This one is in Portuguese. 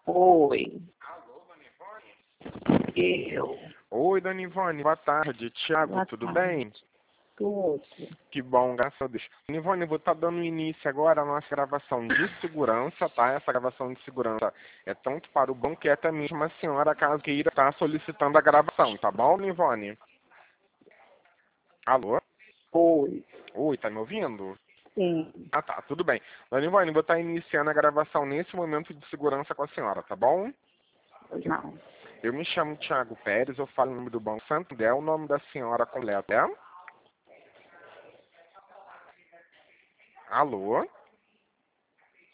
Oi, eu. Oi, Dona Ivone, boa tarde. Tiago, Boa tudo tarde. bem? Tudo. Que bom, graças a Deus. Dona Ivone, eu vou estar dando início agora à nossa gravação de segurança, tá? Essa gravação de segurança é tanto para o banco que até mesmo a senhora, caso queira, estar solicitando a gravação, tá bom, Dona Ivone? Alô? Oi, Oi, tá me ouvindo? sim. Ah, tá, tudo bem. Dona Ivone, eu vou estar iniciando a gravação nesse momento de segurança com a senhora, tá bom? Não. Eu me chamo Tiago Pérez, eu falo o nome do Banco Santander, o nome da senhora completo é? Alô?